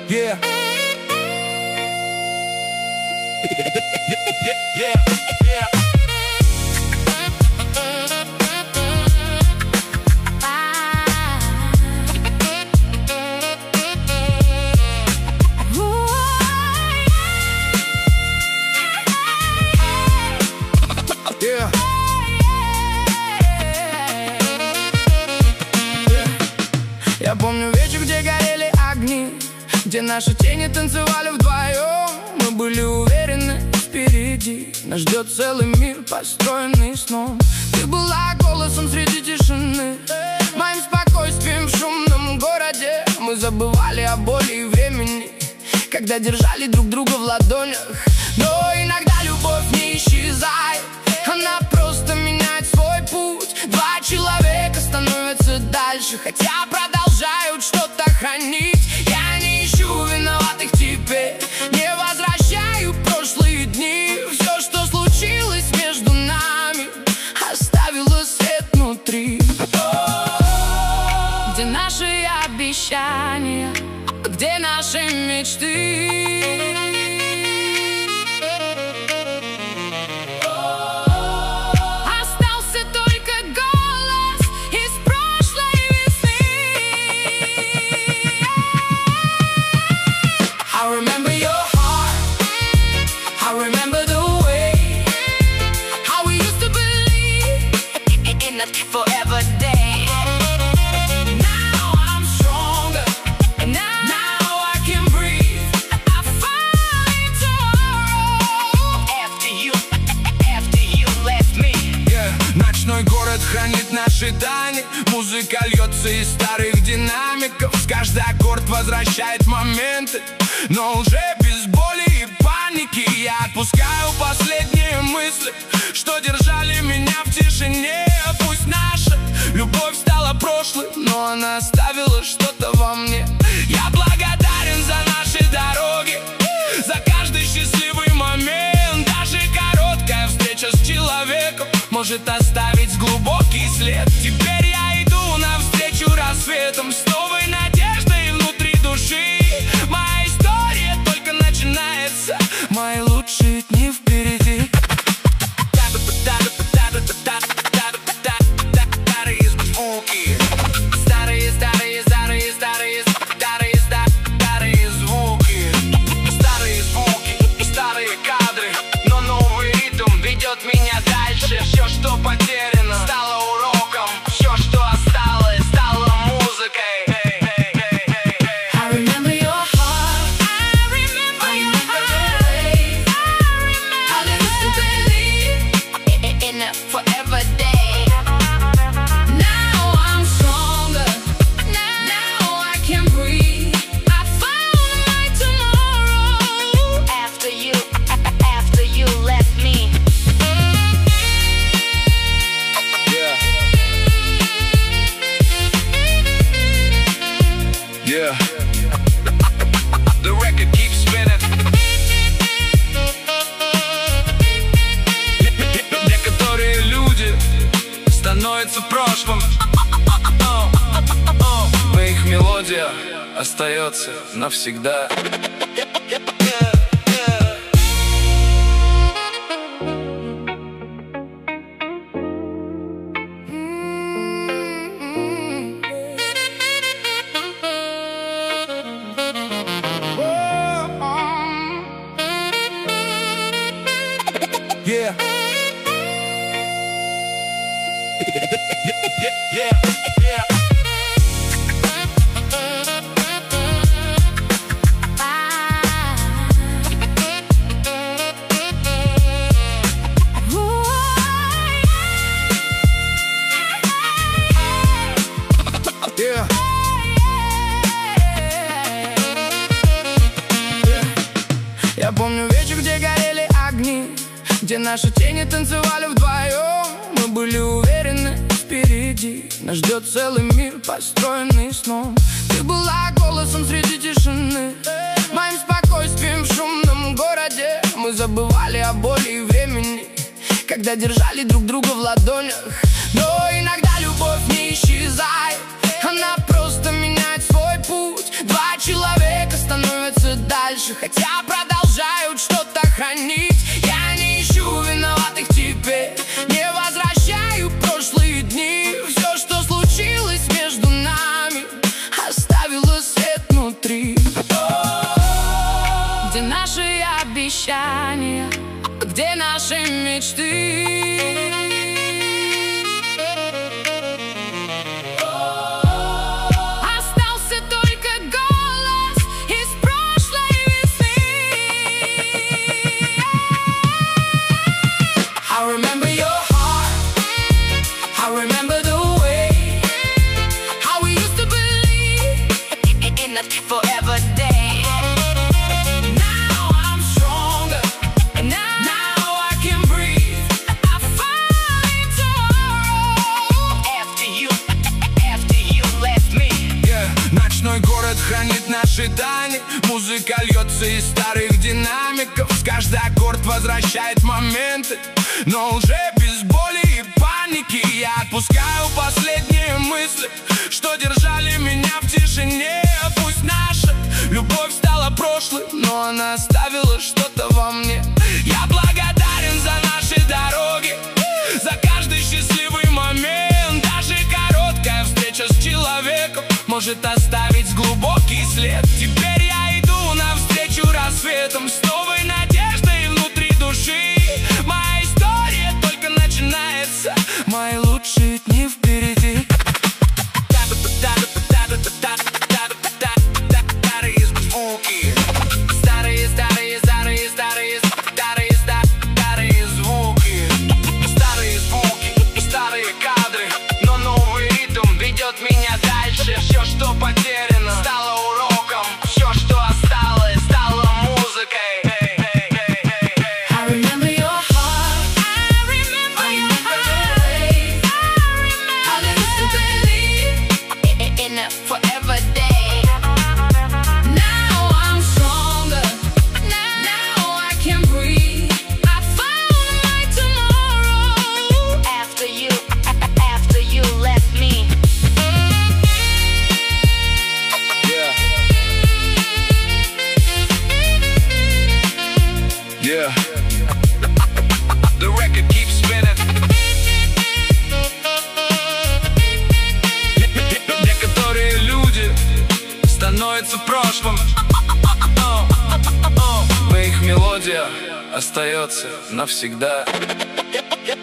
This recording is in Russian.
Yeah. Я помню вечер, где горели огни, где наши тени танцевали вдвоем. Мы были уверены, впереди нас ждет целый мир, построенный сном. Ты была голосом среди тишины, моим спокойствием в шумном городе. Мы забывали о боли и времени, когда держали друг друга в ладонях. Но иногда любовь не исчезает, она просто меняет свой путь. Два человека становятся дальше, хотя продолжают что-то хранить. Я не ищу виноватых теперь, не возвращаю прошлые дни. Все, что случилось между нами, оставило след внутри. Где наши обещания, где наши мечты? Forever day. Now I'm stronger, and now I can breathe. I find tomorrow after you left me. Yeah. Ночной город хранит наши тайны, музыка льется из старых динамиков. Каждый аккорд возвращает моменты, но уже без боли и паники. Я отпускаю последние мысли, что держали меня в тишине. Пусть наша любовь стала прошлым, но она оставила что-то во мне. Я благодарен за наши дороги, за каждый счастливый момент. Даже короткая встреча с человеком может оставить глубокий след. Теперь я иду навстречу рассветом с новой надеждой внутри души. Моя история только начинается, мои лучшие дни впереди. Меня дальше, все, что потеряно, стало уроком. Все, что осталось, стало музыкой. I remember your heart, I remember your eyes, I remember how they used to believe in a forever day. Now I'm stronger, now I can breathe. I found my tomorrow After you left me. Yeah. The record keeps spinning. Некоторые люди становятся прошлым, но их мелодия остается навсегда. Yeah. Yeah. Я помню вечер, где горели огни, где наши тени танцевали вдвоем. Мы были уверены, впереди нас ждет целый мир, построенный сном. Ты была голосом среди тишины, моим спокойствием в шумном городе. Мы забывали о боли и времени, когда держали друг друга в ладонях. Но иногда любовь не исчезает, она просто меняет свой путь. Два человека становятся раньше, хотя продолжают что-то хранить. Я не ищу виноватых теперь, не возвращаю прошлые дни. Все, что случилось между нами, оставило след внутри. Где наши обещания, где наши мечты? Остался только голос из прошлой весны. I remember your heart, I remember the way how we used to believe in a forever day. Ночной город хранит наши тайны. Музыка льется из старых динамиков. Каждый аккорд возвращает моменты, но уже без боли и паники. Я отпускаю последние мысли, что держали меня в тишине. Пусть наша любовь стала прошлой, но она оставила что-то во мне. Я благодарен за наши дороги, за каждый счастливый момент. Даже короткая встреча с человеком может оставить глубокий след. Теперь я иду навстречу рассветом с новой надеждой внутри души. Моя история только начинается, мои лучшие дни впереди. Старые звуки, старые, старые, старые, старые, старые, старые звуки, старые звуки, старые кадры, но новый ритм ведет меня дальше. Все, что потеряно, стало уроком. Все, что осталось, стало музыкой. I remember your heart, I remember your heart. I used to believe in a forever day. Now I'm stronger, now I can breathe. I found my tomorrow after you left me. Yeah, the record keeps spinning. Некоторые люди становятся в прошлом, но их мелодия остается навсегда.